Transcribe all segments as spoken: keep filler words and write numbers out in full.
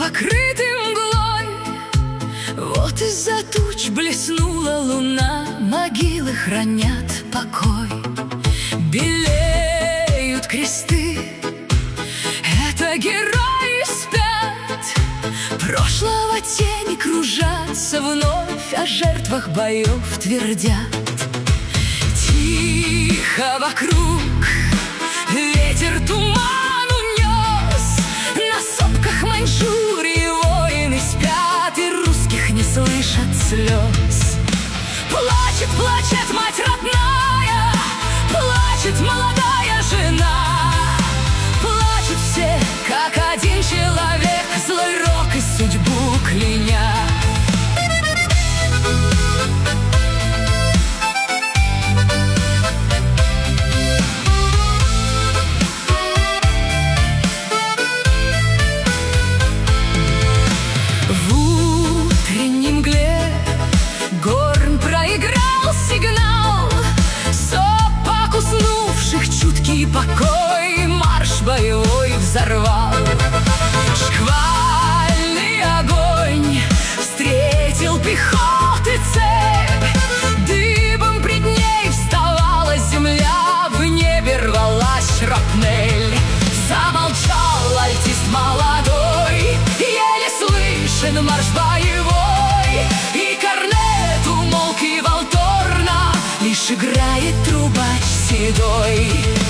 покрыты мглой. Вот из-за туч блеснула луна, могилы хранят покой. Белеют кресты, это герои спят. Прошлого тени кружатся вновь, о жертвах боев твердят. Тихо вокруг, ветер туман унес. На сопках Маньчжурии воины спят, и русских не слышат слез. Плачет, плачет мать родная, плачет молодая жена. Плачут все, как один человек, злой рок и судьбу кляня. Чуткий покой марш боевой взорвал. Шквальный огонь встретил пехоты цепь. Дыбом пред ней вставала земля, в небе рвалась шрапнель. Замолчал альтист молодой, еле слышен марш боевой. И корнет умолк, и волторна лишь играет трубач седой.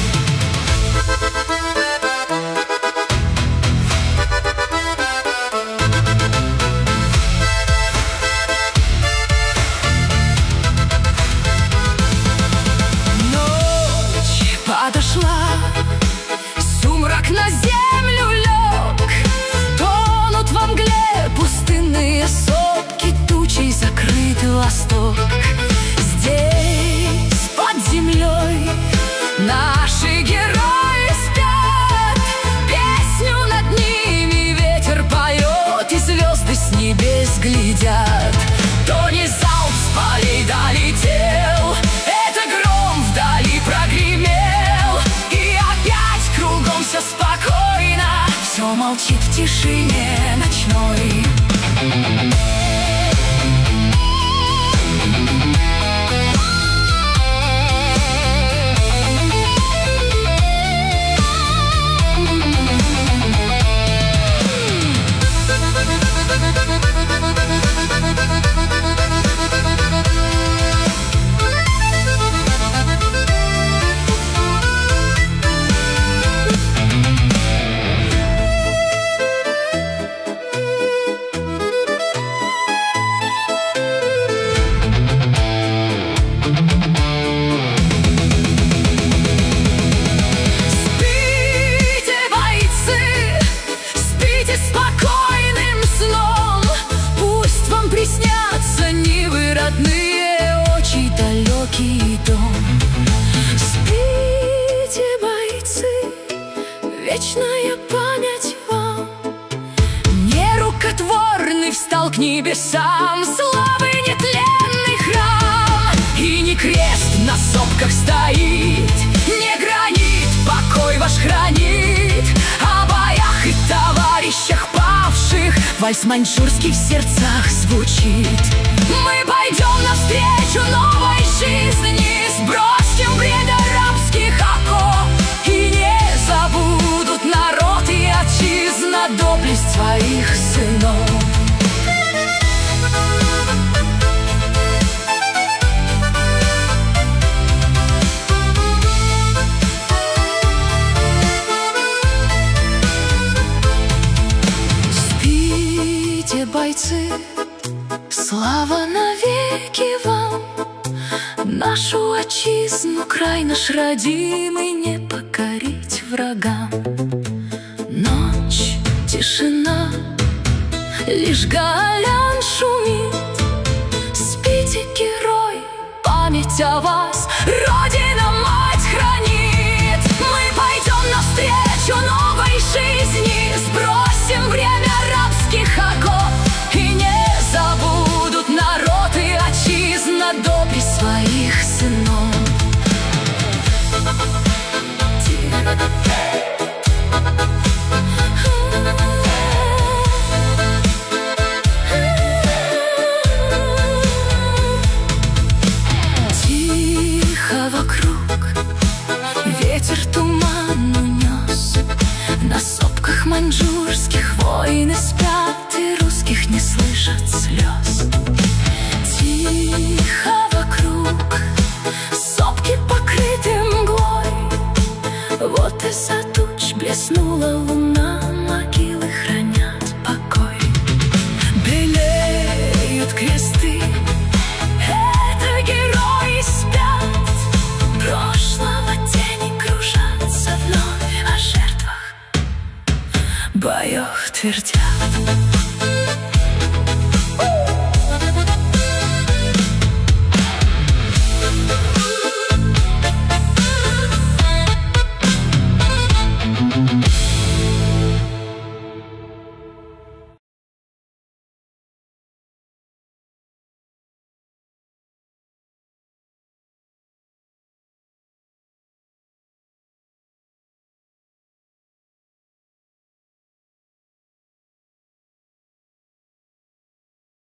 Ночь подошла, сумрак на землю лег. Тонут во мгле пустынные сопки, тучей закрыт восток. Здесь, под землей, наши герои спят. Песню над ними ветер поет, и звезды с небес глядят. То не залп с полей долетел, это гром вдали прогремел. И опять кругом все спокойно, все молчит в тишине ночной. Вечная память вам. Нерукотворный встал к небесам славы нетленный храм. И не крест на сопках стоит, не гранит, покой ваш хранит. О боях и товарищах павших вальс маньчжурский в сердцах звучит. Мы пойдем навстречу новой жизни, сбросим бремя рабских оков. И не забудут народ и отчизна доблесть своих сынов. Спите, бойцы, слава навеки вам. Нашу отчизну, край наш родимый, не покорить врагам. Ночь, тишина, лишь галян шумит. Спите, герой, память о вас Родина мать хранит. Мы пойдем навстречу новой жизни, сбросим время рабских оков. И не забудут народ и отчизна доблесть своих сынов. маньчжурских воины спят, и русских не слышат слез. Тихо вокруг, сопки покрыты мглой, вот из-за туч блеснула луна, могилы хранят покой. Белеют кресты, это герои спят, прошлого тени кружатся вновь, о жертвах боях твердят.